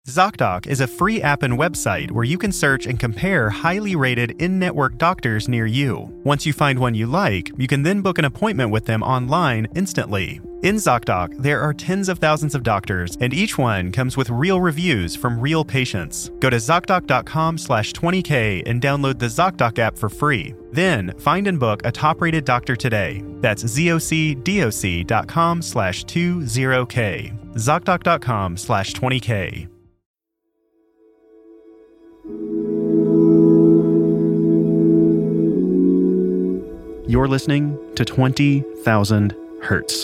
ZocDoc is a free app and website where you can search and compare highly rated in-network doctors near you. Once you find one you like, you can then book an appointment with them online instantly. In ZocDoc, there are tens of thousands of doctors, and each one comes with real reviews from real patients. Go to ZocDoc.com/20K and download the ZocDoc app for free. Then, find and book a top-rated doctor today. That's ZocDoc.com/20K. ZocDoc.com/20K. You're listening to 20,000 Hertz.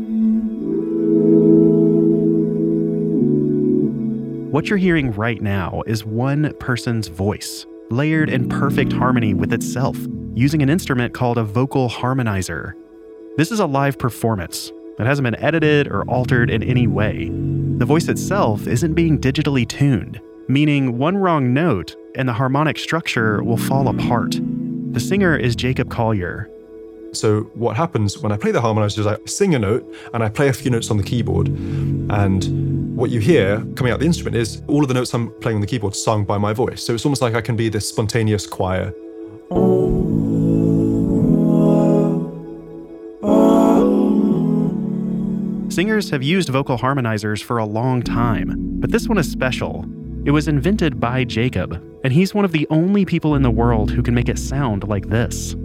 What you're hearing right now is one person's voice, layered in perfect harmony with itself, using an instrument called a vocal harmonizer. This is a live performance. It hasn't been edited or altered in any way. The voice itself isn't being digitally tuned, meaning one wrong note and the harmonic structure will fall apart. The singer is Jacob Collier. So what happens when I play the harmonizer is I sing a note and I play a few notes on the keyboard. And what you hear coming out of the instrument is all of the notes I'm playing on the keyboard sung by my voice. So it's almost like I can be this spontaneous choir. Singers have used vocal harmonizers for a long time, but this one is special. It was invented by Jacob, and he's one of the only people in the world who can make it sound like this.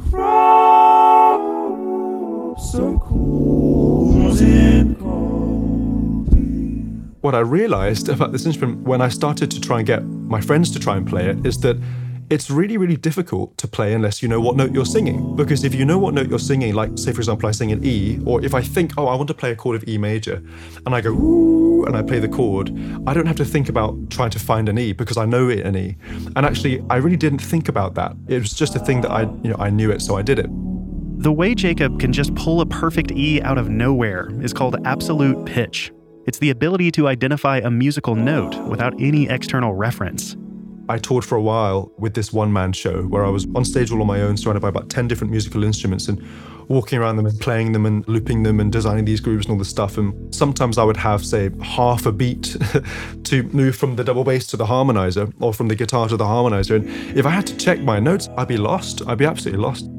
What I realized about this instrument when I started to try and get my friends to try and play it is that it's really, really difficult to play unless you know what note you're singing. Because if you know what note you're singing, like say for example I sing an E, or if I think, I want to play a chord of E major, and I go ooh, and I play the chord, I don't have to think about trying to find an E because I know it an E. And actually, I really didn't think about that. It was just a thing that I knew it, so I did it. The way Jacob can just pull a perfect E out of nowhere is called absolute pitch. It's the ability to identify a musical note without any external reference. I toured for a while with this one-man show where I was on stage all on my own, surrounded by about 10 different musical instruments and walking around them and playing them and looping them and designing these grooves and all this stuff. And sometimes I would have, say, half a beat to move from the double bass to the harmonizer or from the guitar to the harmonizer. And if I had to check my notes, I'd be lost. I'd be absolutely lost.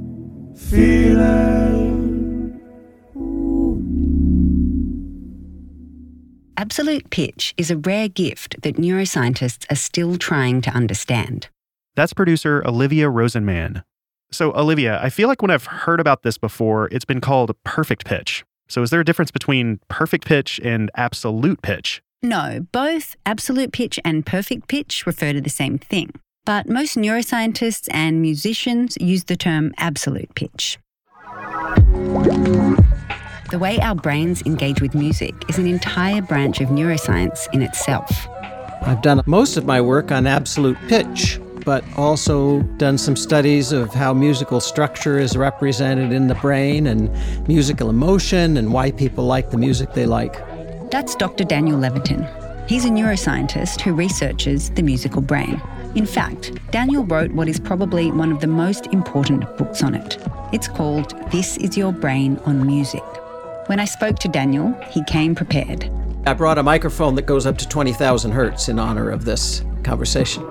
Absolute pitch is a rare gift that neuroscientists are still trying to understand. That's producer Olivia Rosenman. So Olivia, I feel like when I've heard about this before, it's been called perfect pitch. So is there a difference between perfect pitch and absolute pitch? No, both absolute pitch and perfect pitch refer to the same thing. But most neuroscientists and musicians use the term absolute pitch. The way our brains engage with music is an entire branch of neuroscience in itself. I've done most of my work on absolute pitch, but also done some studies of how musical structure is represented in the brain and musical emotion and why people like the music they like. That's Dr. Daniel Levitin. He's a neuroscientist who researches the musical brain. In fact, Daniel wrote what is probably one of the most important books on it. It's called This Is Your Brain on Music. When I spoke to Daniel, he came prepared. I brought a microphone that goes up to 20,000 hertz in honor of this conversation.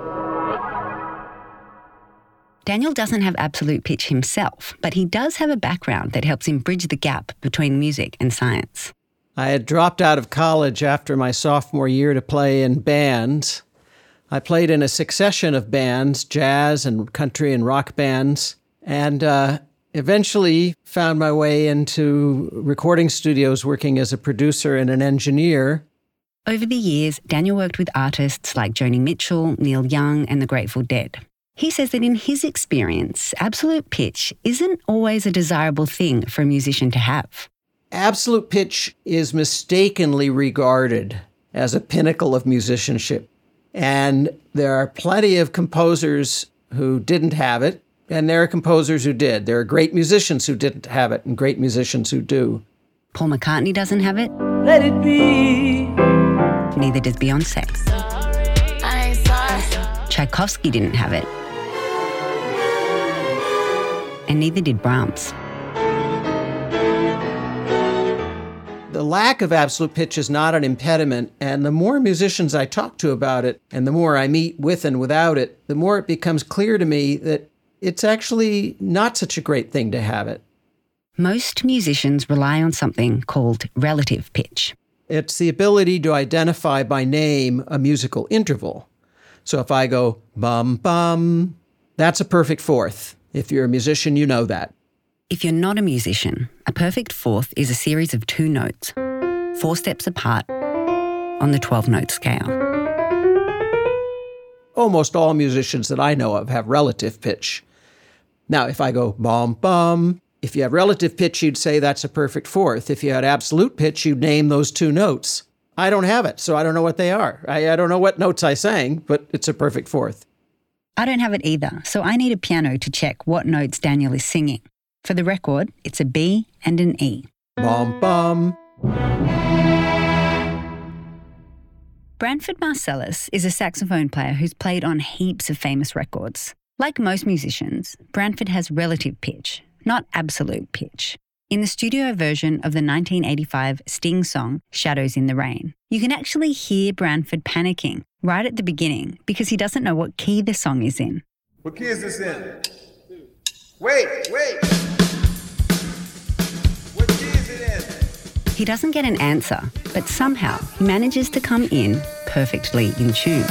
Daniel doesn't have absolute pitch himself, but he does have a background that helps him bridge the gap between music and science. I had dropped out of college after my sophomore year to play in bands. I played in a succession of bands, jazz and country and rock bands, and eventually found my way into recording studios working as a producer and an engineer. Over the years, Daniel worked with artists like Joni Mitchell, Neil Young, and the Grateful Dead. He says that in his experience, absolute pitch isn't always a desirable thing for a musician to have. Absolute pitch is mistakenly regarded as a pinnacle of musicianship. And there are plenty of composers who didn't have it, and there are composers who did. There are great musicians who didn't have it and great musicians who do. Paul McCartney doesn't have it. Let it be. Neither does Beyoncé. Tchaikovsky didn't have it. And neither did Brahms. The the lack of absolute pitch is not an impediment. And the more musicians I talk to about it, and the more I meet with and without it, the more it becomes clear to me that it's actually not such a great thing to have it. Most musicians rely on something called relative pitch. It's the ability to identify by name a musical interval. So if I go bum, bum, that's a perfect fourth. If you're a musician, you know that. If you're not a musician, a perfect fourth is a series of 2 notes, 4 steps apart on the 12-note scale. Almost all musicians that I know of have relative pitch. Now, if I go bum, bum, if you have relative pitch, you'd say that's a perfect fourth. If you had absolute pitch, you'd name those 2 notes. I don't have it, so I don't know what they are. I don't know what notes I sang, but it's a perfect fourth. I don't have it either, so I need a piano to check what notes Daniel is singing. For the record, it's a B and an E. Bum, bum. Branford Marsalis is a saxophone player who's played on heaps of famous records. Like most musicians, Branford has relative pitch, not absolute pitch. In the studio version of the 1985 Sting song, Shadows in the Rain, you can actually hear Branford panicking right at the beginning because he doesn't know what key the song is in. What key is this in? Wait! What key is it in? He doesn't get an answer, but somehow he manages to come in perfectly in tune.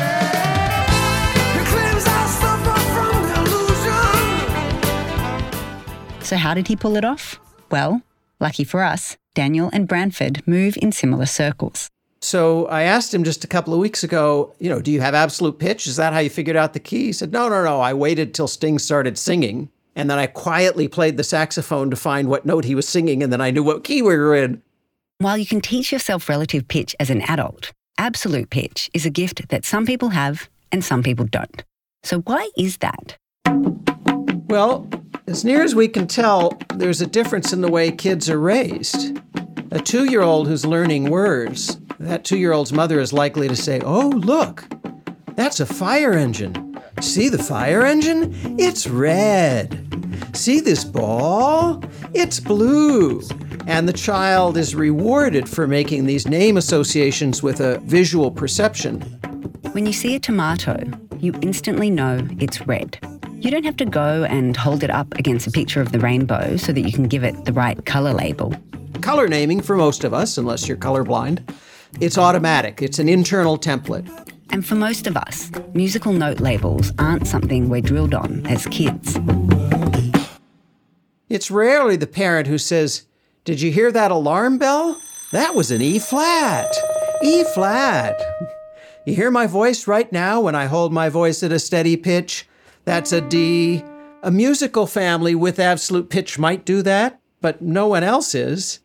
So how did he pull it off? Well, lucky for us, Daniel and Branford move in similar circles. So I asked him just a couple of weeks ago, do you have absolute pitch? Is that how you figured out the key? He said, no. I waited till Sting started singing, and then I quietly played the saxophone to find what note he was singing, and then I knew what key we were in. While you can teach yourself relative pitch as an adult, absolute pitch is a gift that some people have and some people don't. So why is that? Well, as near as we can tell, there's a difference in the way kids are raised. A 2-year-old who's learning words, that 2-year-old's mother is likely to say, oh, look, that's a fire engine. See the fire engine? It's red. See this ball? It's blue. And the child is rewarded for making these name associations with a visual perception. When you see a tomato, you instantly know it's red. You don't have to go and hold it up against a picture of the rainbow so that you can give it the right color label. Color naming for most of us, unless you're colorblind, it's automatic. It's an internal template. And for most of us, musical note labels aren't something we're drilled on as kids. It's rarely the parent who says, did you hear that alarm bell? That was an E flat. E flat. You hear my voice right now when I hold my voice at a steady pitch? That's a D. A musical family with absolute pitch might do that, but no one else is.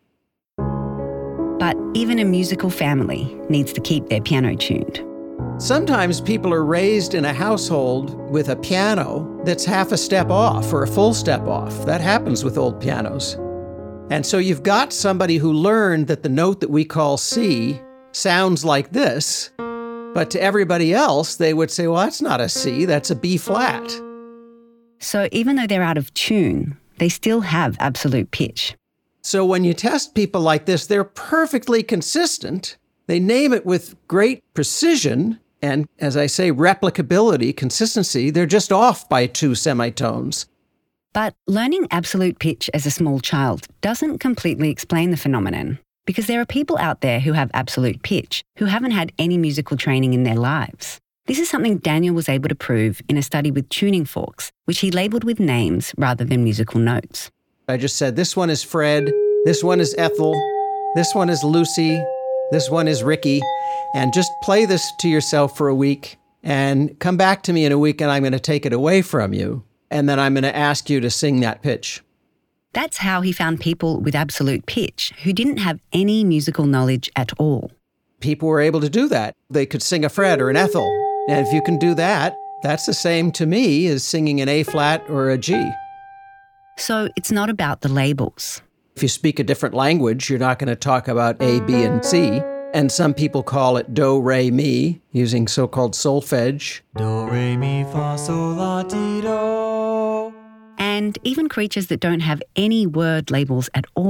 But even a musical family needs to keep their piano tuned. Sometimes people are raised in a household with a piano that's half a step off or a full step off. That happens with old pianos. And so you've got somebody who learned that the note that we call C sounds like this, but to everybody else, they would say, well, that's not a C, that's a B flat. So even though they're out of tune, they still have absolute pitch. So when you test people like this, they're perfectly consistent. They name it with great precision and, as I say, replicability, consistency. They're just off by 2 semitones. But learning absolute pitch as a small child doesn't completely explain the phenomenon, because there are people out there who have absolute pitch who haven't had any musical training in their lives. This is something Daniel was able to prove in a study with tuning forks, which he labelled with names rather than musical notes. I just said, this one is Fred, this one is Ethel, this one is Lucy, this one is Ricky, and just play this to yourself for a week and come back to me in a week and I'm going to take it away from you. And then I'm going to ask you to sing that pitch. That's how he found people with absolute pitch who didn't have any musical knowledge at all. People were able to do that. They could sing a Fred or an Ethel. And if you can do that, that's the same to me as singing an A flat or a G. So it's not about the labels. If you speak a different language, you're not going to talk about A, B, and C. And some people call it do, re, mi, using so-called solfege. Do, re, mi, fa, sol, la, ti, do. And even creatures that don't have any word labels at all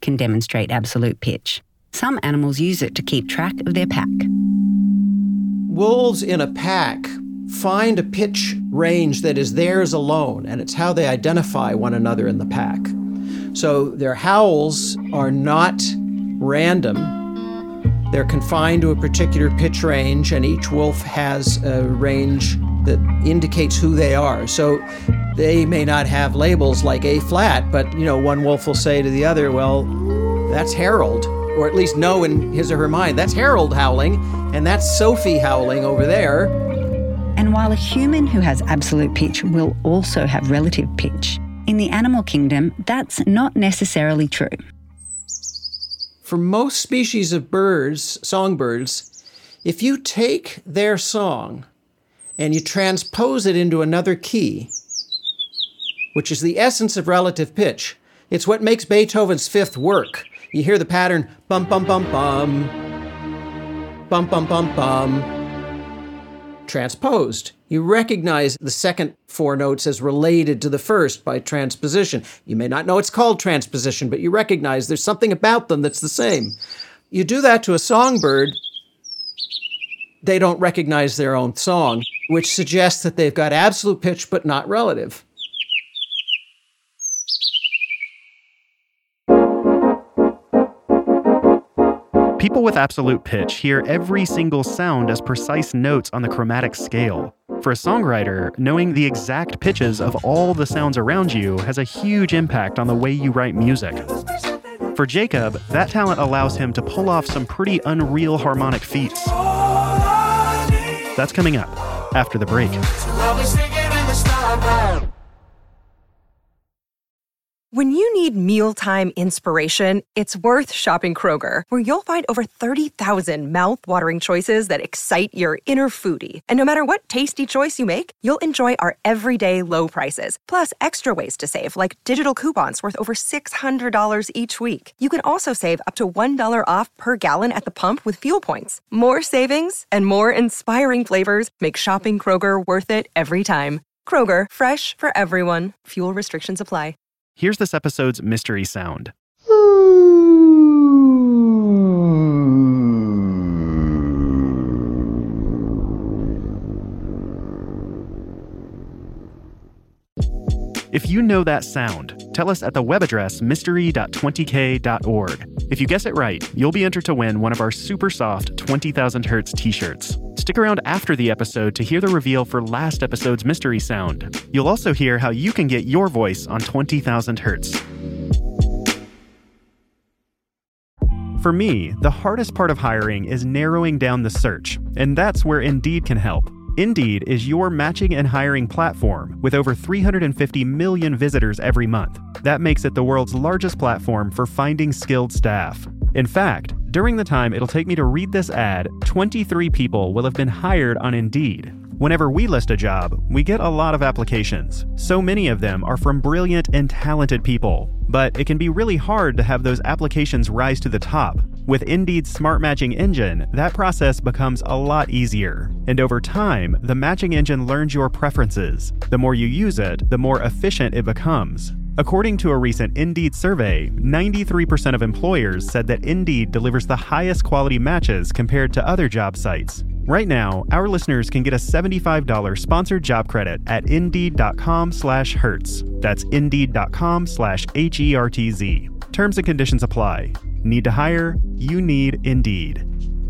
can demonstrate absolute pitch. Some animals use it to keep track of their pack. Wolves in a pack find a pitch range that is theirs alone, and it's how they identify one another in the pack. So their howls are not random. They're confined to a particular pitch range, and each wolf has a range that indicates who they are. So they may not have labels like A flat, but one wolf will say to the other, well, that's Harold, or at least know in his or her mind, that's Harold howling, and that's Sophie howling over there. And while a human who has absolute pitch will also have relative pitch, in the animal kingdom, that's not necessarily true. For most species of birds, songbirds, if you take their song and you transpose it into another key, which is the essence of relative pitch, it's what makes Beethoven's Fifth work. You hear the pattern, bum, bum, bum, bum, bum, bum, bum, bum, transposed. You recognize the second four notes as related to the first by transposition. You may not know it's called transposition, but you recognize there's something about them that's the same. You do that to a songbird, they don't recognize their own song, which suggests that they've got absolute pitch but not relative. People with absolute pitch hear every single sound as precise notes on the chromatic scale. For a songwriter, knowing the exact pitches of all the sounds around you has a huge impact on the way you write music. For Jacob, that talent allows him to pull off some pretty unreal harmonic feats. That's coming up after the break. When you need mealtime inspiration, it's worth shopping Kroger, where you'll find over 30,000 mouth-watering choices that excite your inner foodie. And no matter what tasty choice you make, you'll enjoy our everyday low prices, plus extra ways to save, like digital coupons worth over $600 each week. You can also save up to $1 off per gallon at the pump with fuel points. More savings and more inspiring flavors make shopping Kroger worth it every time. Kroger, fresh for everyone. Fuel restrictions apply. Here's this episode's mystery sound. If you know that sound, tell us at the web address mystery.20k.org. If you guess it right, you'll be entered to win one of our super soft 20,000 Hertz t-shirts. Stick around after the episode to hear the reveal for last episode's mystery sound. You'll also hear how you can get your voice on 20,000 Hertz. For me, the hardest part of hiring is narrowing down the search, and that's where Indeed can help. Indeed is your matching and hiring platform with over 350 million visitors every month. That makes it the world's largest platform for finding skilled staff. In fact, during the time it'll take me to read this ad, 23 people will have been hired on Indeed. Whenever we list a job, we get a lot of applications. So many of them are from brilliant and talented people. But it can be really hard to have those applications rise to the top. With Indeed's Smart Matching Engine, that process becomes a lot easier. And over time, the matching engine learns your preferences. The more you use it, the more efficient it becomes. According to a recent Indeed survey, 93% of employers said that Indeed delivers the highest quality matches compared to other job sites. Right now, our listeners can get a $75 sponsored job credit at Indeed.com/Hertz. That's Indeed.com/HERTZ. Terms and conditions apply. Need to hire? You need Indeed.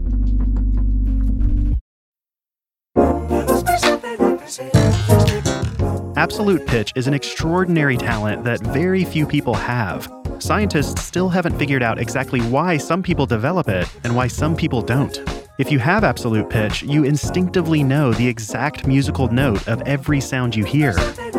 Absolute pitch is an extraordinary talent that very few people have. Scientists still haven't figured out exactly why some people develop it and why some people don't. If you have absolute pitch, you instinctively know the exact musical note of every sound you hear.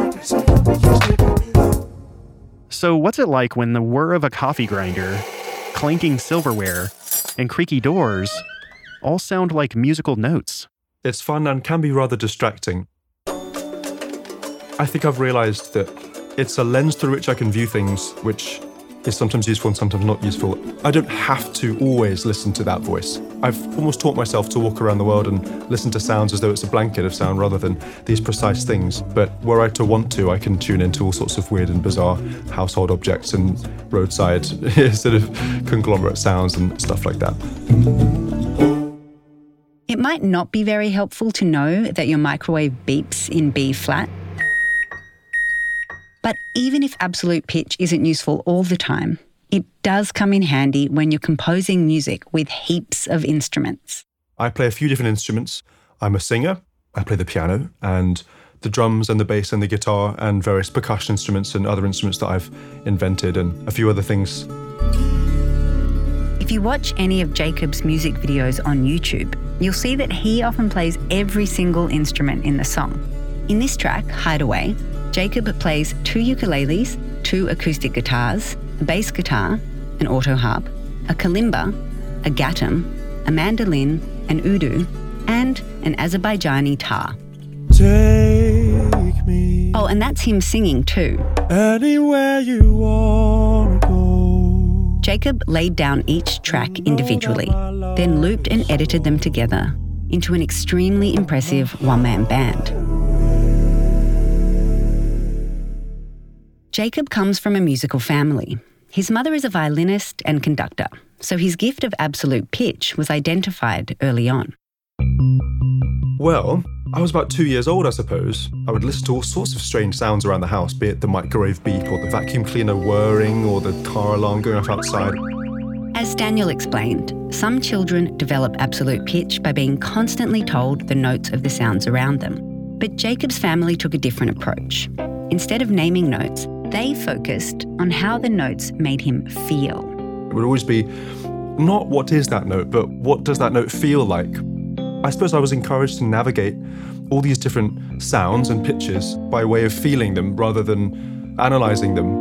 So what's it like when the whir of a coffee grinder, clanking silverware, and creaky doors all sound like musical notes? It's fun and can be rather distracting. I think I've realized that it's a lens through which I can view things which is sometimes useful and sometimes not useful. I don't have to always listen to that voice. I've almost taught myself to walk around the world and listen to sounds as though it's a blanket of sound rather than these precise things. But were I to want to, I can tune into all sorts of weird and bizarre household objects and roadside sort of conglomerate sounds and stuff like that. It might not be very helpful to know that your microwave beeps in B flat. But even if absolute pitch isn't useful all the time, it does come in handy when you're composing music with heaps of instruments. I play a few different instruments. I'm a singer. I play the piano and the drums and the bass and the guitar and various percussion instruments and other instruments that I've invented and a few other things. If you watch any of Jacob's music videos on YouTube, you'll see that he often plays every single instrument in the song. In this track, Hideaway, Jacob plays 2 ukuleles, 2 acoustic guitars, a bass guitar, an auto harp, a kalimba, a ghatam, a mandolin, an udu, and an Azerbaijani tar. Take me Oh, and that's him singing too. anywhere you wanna go. Jacob laid down each track individually, then looped and edited them together into an extremely impressive one-man band. Jacob comes from a musical family. His mother is a violinist and conductor, so his gift of absolute pitch was identified early on. Well, I was about 2 years old, I suppose. I would listen to all sorts of strange sounds around the house, be it the microwave beep or the vacuum cleaner whirring or the car alarm going off outside. As Daniel explained, some children develop absolute pitch by being constantly told the notes of the sounds around them. But Jacob's family took a different approach. Instead of naming notes, they focused on how the notes made him feel. It would always be not what is that note, but what does that note feel like? I suppose I was encouraged to navigate all these different sounds and pitches by way of feeling them rather than analysing them.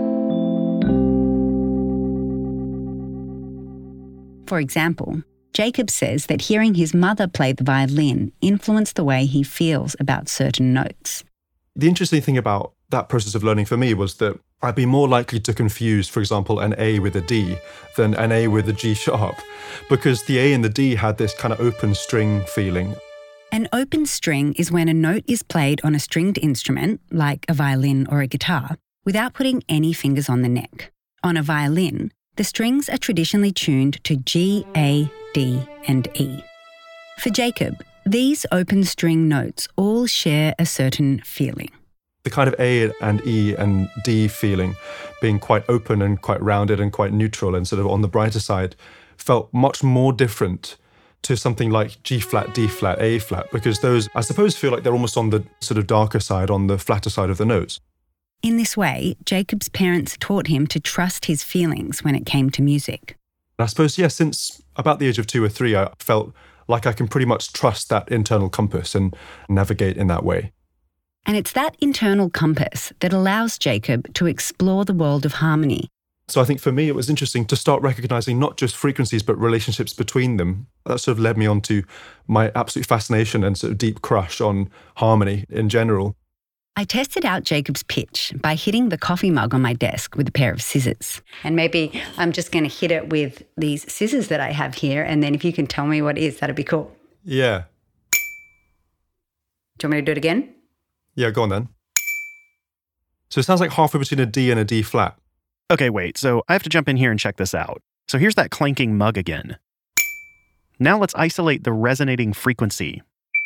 For example, Jacob says that hearing his mother play the violin influenced the way he feels about certain notes. The interesting thing about that process of learning for me was that I'd be more likely to confuse, for example, an A with a D than an A with a G sharp, because the A and the D had this kind of open string feeling. An open string is when a note is played on a stringed instrument, like a violin or a guitar, without putting any fingers on the neck. On a violin, the strings are traditionally tuned to G, A, D, and E. For Jacob, these open string notes all share a certain feeling. The kind of A and E and D feeling, being quite open and quite rounded and quite neutral and sort of on the brighter side, felt much more different to something like G flat, D flat, A flat, because those, I suppose, feel like they're almost on the sort of darker side, on the flatter side of the notes. In this way, Jacob's parents taught him to trust his feelings when it came to music. And I suppose, yeah, since about the age of 2 or 3, I felt like I can pretty much trust that internal compass and navigate in that way. And it's that internal compass that allows Jacob to explore the world of harmony. So I think for me, it was interesting to start recognizing not just frequencies, but relationships between them. That sort of led me on to my absolute fascination and sort of deep crush on harmony in general. I tested out Jacob's pitch by hitting the coffee mug on my desk with a pair of scissors. And maybe I'm just going to hit it with these scissors that I have here. And then if you can tell me what it is, that'd be cool. Yeah. Do you want me to do it again? Yeah, go on then. So it sounds like halfway between a D and a D flat. Okay, wait, so I have to jump in here and check this out. So here's that clanking mug again. Now let's isolate the resonating frequency.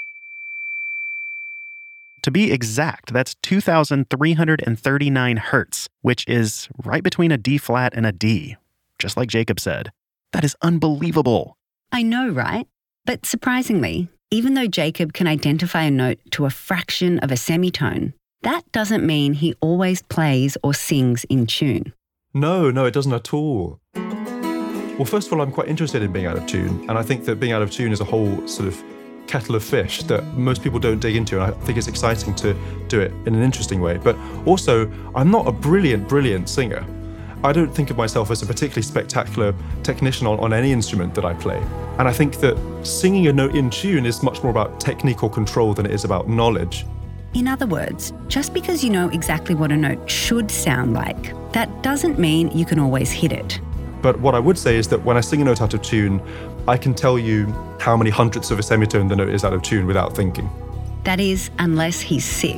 To be exact, that's 2,339 hertz, which is right between a D flat and a D, just like Jacob said. That is unbelievable. I know, right? But surprisingly, even though Jacob can identify a note to a fraction of a semitone, that doesn't mean he always plays or sings in tune. No, it doesn't at all. Well, first of all, I'm quite interested in being out of tune, and I think that being out of tune is a whole sort of kettle of fish that most people don't dig into, and I think it's exciting to do it in an interesting way. But also, I'm not a brilliant singer. I don't think of myself as a particularly spectacular technician on any instrument that I play. And I think that singing a note in tune is much more about technical control than it is about knowledge. In other words, just because you know exactly what a note should sound like, that doesn't mean you can always hit it. But what I would say is that when I sing a note out of tune, I can tell you how many hundredths of a semitone the note is out of tune without thinking. That is, unless he's sick.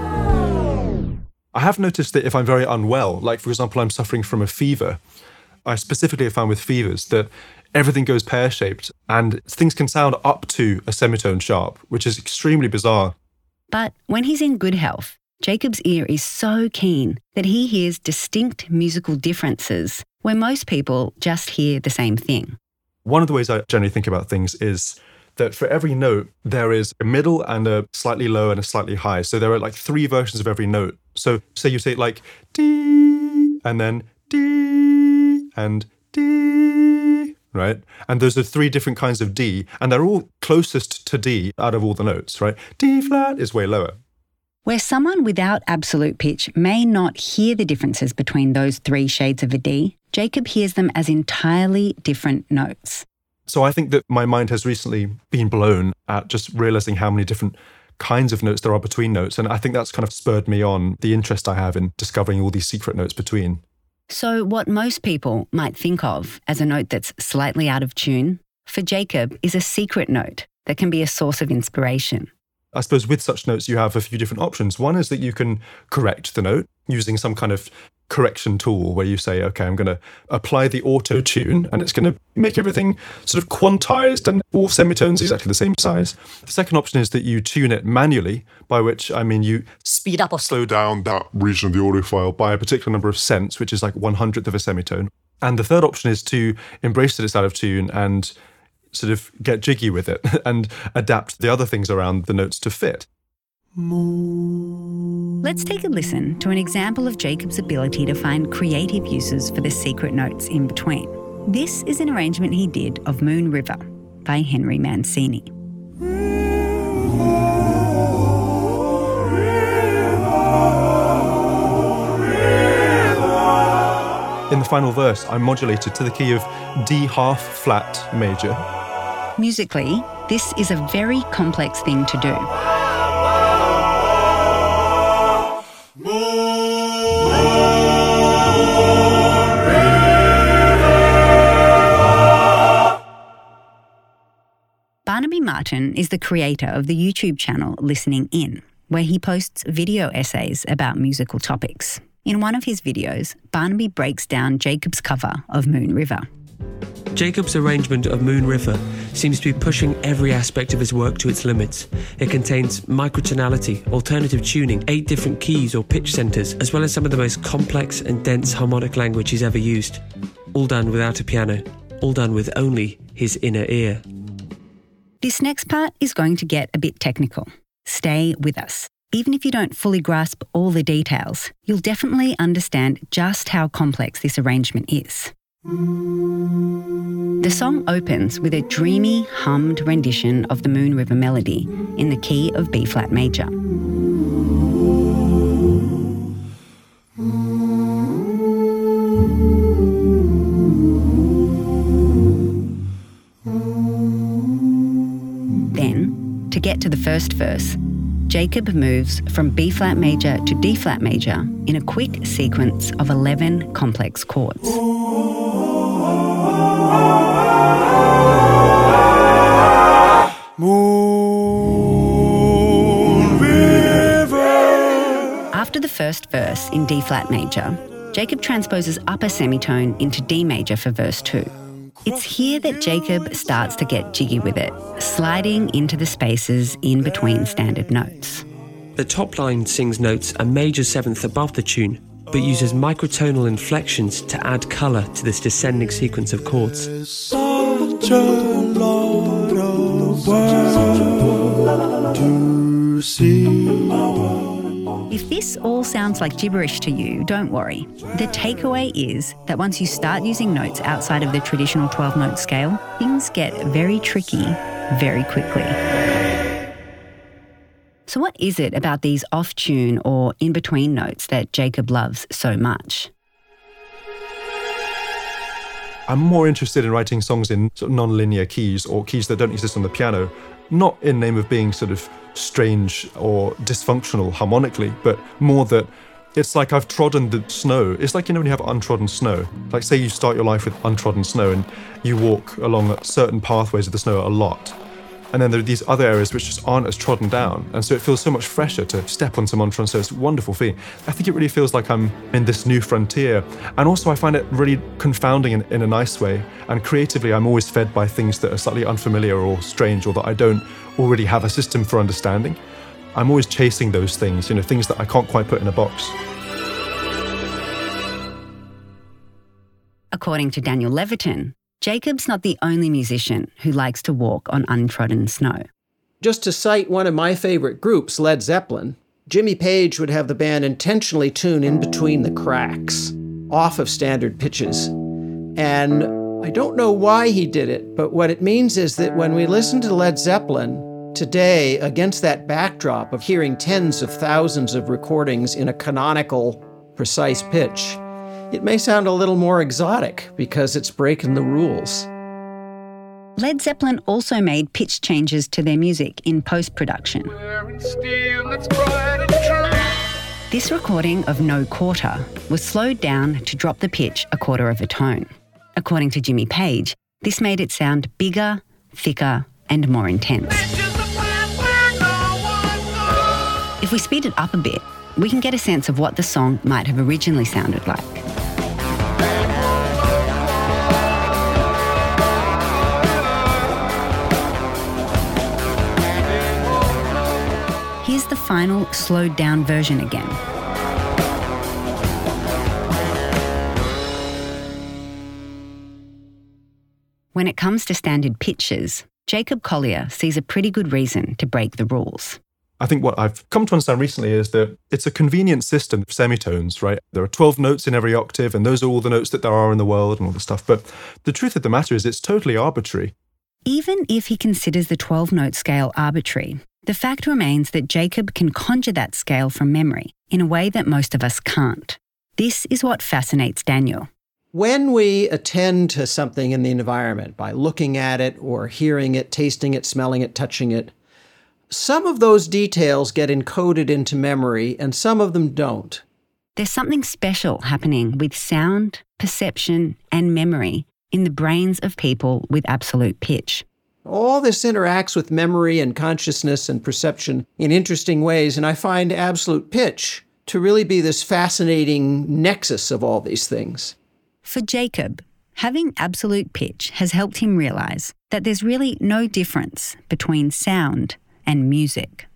I have noticed that if I'm very unwell, like for example, I'm suffering from a fever, I specifically have found with fevers that everything goes pear-shaped and things can sound up to a semitone sharp, which is extremely bizarre. But when he's in good health, Jacob's ear is so keen that he hears distinct musical differences where most people just hear the same thing. One of the ways I generally think about things is that for every note, there is a middle and a slightly low and a slightly high. So there are like 3 versions of every note. So say you say it like D, and then D, and D, right? And those are 3 different kinds of D, and they're all closest to D out of all the notes, right? D flat is way lower. Where someone without absolute pitch may not hear the differences between those 3 shades of a D, Jacob hears them as entirely different notes. So I think that my mind has recently been blown at just realizing how many different kinds of notes there are between notes. And I think that's kind of spurred me on the interest I have in discovering all these secret notes between. So what most people might think of as a note that's slightly out of tune, for Jacob is a secret note that can be a source of inspiration. I suppose with such notes, you have a few different options. One is that you can correct the note using some kind of correction tool where you say, okay, I'm going to apply the auto tune and it's going to make everything sort of quantized and all semitones exactly the same size. The second option is that you tune it manually, by which I mean you speed up or slow down that region of the audio file by a particular number of cents, which is like 1/100th of a semitone. And the third option is to embrace that it's out of tune and sort of get jiggy with it and adapt the other things around the notes to fit. Let's take a listen to an example of Jacob's ability to find creative uses for the secret notes in between. This is an arrangement he did of Moon River by Henry Mancini. In the final verse, I modulated to the key of D half flat major. Musically, this is a very complex thing to do. Barnaby Martin is the creator of the YouTube channel Listening In, where he posts video essays about musical topics. In one of his videos, Barnaby breaks down Jacob's cover of Moon River. Jacob's arrangement of Moon River seems to be pushing every aspect of his work to its limits. It contains microtonality, alternative tuning, 8 different keys or pitch centres, as well as some of the most complex and dense harmonic language he's ever used. All done without a piano, all done with only his inner ear. This next part is going to get a bit technical. Stay with us. Even if you don't fully grasp all the details, you'll definitely understand just how complex this arrangement is. The song opens with a dreamy, hummed rendition of the Moon River melody in the key of B-flat major. Then, to get to the first verse, Jacob moves from B-flat major to D-flat major in a quick sequence of 11 complex chords. Moon River. After the first verse in D-flat major, Jacob transposes up a semitone into D major for verse 2. It's here that Jacob starts to get jiggy with it, sliding into the spaces in between standard notes. The top line sings notes a major seventh above the tune, but uses microtonal inflections to add colour to this descending sequence of chords. Such a lot of world to see. If this all sounds like gibberish to you, don't worry. The takeaway is that once you start using notes outside of the traditional 12-note scale, things get very tricky very quickly. So what is it about these off-tune or in-between notes that Jacob loves so much? I'm more interested in writing songs in sort of non-linear keys or keys that don't exist on the piano. not in name of being sort of strange or dysfunctional harmonically, but more that it's like I've trodden the snow. It's like, when you have untrodden snow, like say you start your life with untrodden snow and you walk along certain pathways of the snow a lot. And then there are these other areas which just aren't as trodden down. And so it feels so much fresher to step on some untrodden snow. It's a wonderful feeling. I think it really feels like I'm in this new frontier. And also I find it really confounding in a nice way. And creatively, I'm always fed by things that are slightly unfamiliar or strange or that I don't already have a system for understanding. I'm always chasing those things, things that I can't quite put in a box. According to Daniel Levitin, Jacob's not the only musician who likes to walk on untrodden snow. Just to cite one of my favorite groups, Led Zeppelin, Jimmy Page would have the band intentionally tune in between the cracks, off of standard pitches. And I don't know why he did it, but what it means is that when we listen to Led Zeppelin today, against that backdrop of hearing tens of thousands of recordings in a canonical, precise pitch, it may sound a little more exotic because it's breaking the rules. Led Zeppelin also made pitch changes to their music in post-production. This recording of No Quarter was slowed down to drop the pitch a quarter of a tone. According to Jimmy Page, this made it sound bigger, thicker, and more intense. If we speed it up a bit, we can get a sense of what the song might have originally sounded like. Here's the final slowed down version again. When it comes to standard pitches, Jacob Collier sees a pretty good reason to break the rules. I think what I've come to understand recently is that it's a convenient system of semitones, right? There are 12 notes in every octave, and those are all the notes that there are in the world and all this stuff. But the truth of the matter is it's totally arbitrary. Even if he considers the 12-note scale arbitrary, the fact remains that Jacob can conjure that scale from memory in a way that most of us can't. This is what fascinates Daniel. When we attend to something in the environment by looking at it or hearing it, tasting it, smelling it, touching it, some of those details get encoded into memory and some of them don't. There's something special happening with sound, perception, and memory in the brains of people with absolute pitch. All this interacts with memory and consciousness and perception in interesting ways, and I find absolute pitch to really be this fascinating nexus of all these things. For Jacob, having absolute pitch has helped him realize that there's really no difference between sound and music.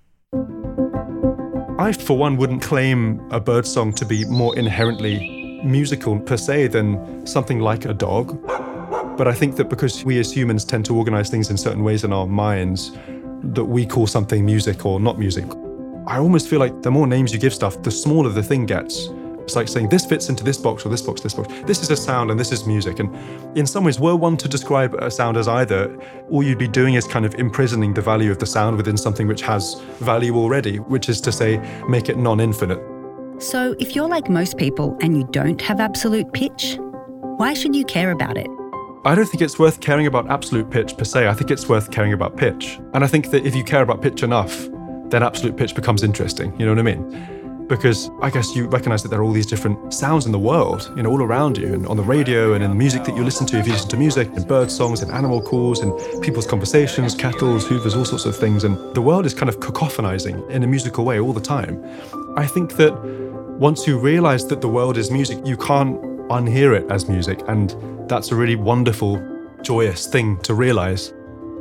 I, for one, wouldn't claim a birdsong to be more inherently musical per se than something like a dog. But I think that because we as humans tend to organize things in certain ways in our minds, that we call something music or not music. I almost feel like the more names you give stuff, the smaller the thing gets. It's like saying this fits into this box or this box, this box. This is a sound and this is music. And in some ways, were one to describe a sound as either, all you'd be doing is kind of imprisoning the value of the sound within something which has value already, which is to say, make it non-infinite. So if you're like most people and you don't have absolute pitch, why should you care about it? I don't think it's worth caring about absolute pitch per se. I think it's worth caring about pitch. And I think that if you care about pitch enough, then absolute pitch becomes interesting. You know what I mean? Because I guess you recognize that there are all these different sounds in the world, all around you, and on the radio and in the music that you listen to, if you listen to music, and bird songs, and animal calls, and people's conversations, kettles, hoovers, all sorts of things. And the world is kind of cacophonizing in a musical way all the time. I think that once you realize that the world is music, you can't unhear it as music. And that's a really wonderful, joyous thing to realize.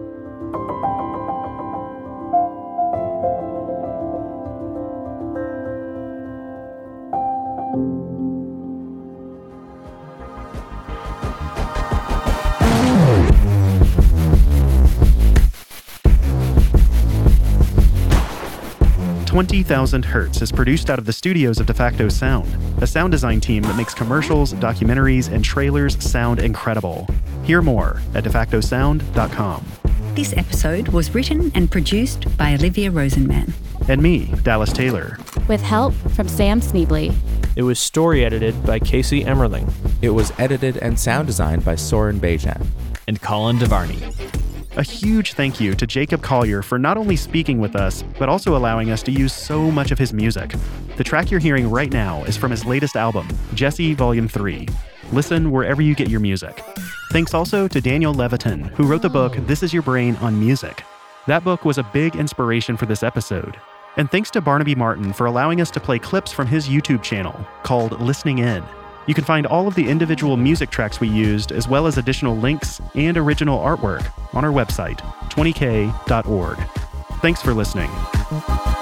$20,000 Hertz is produced out of the studios of De Facto Sound, a sound design team that makes commercials, documentaries, and trailers sound incredible. Hear more at defactosound.com. This episode was written and produced by Olivia Rosenman. And me, Dallas Taylor. With help from Sam Sneebly. It was story edited by Casey Emmerling. It was edited and sound designed by Soren Bejan. And Colin Devarney. A huge thank you to Jacob Collier for not only speaking with us, but also allowing us to use so much of his music. The track you're hearing right now is from his latest album, Jesse Volume 3. Listen wherever you get your music. Thanks also to Daniel Levitin, who wrote the book This Is Your Brain on Music. That book was a big inspiration for this episode. And thanks to Barnaby Martin for allowing us to play clips from his YouTube channel called Listening In. You can find all of the individual music tracks we used, as well as additional links and original artwork on our website, 20k.org. Thanks for listening.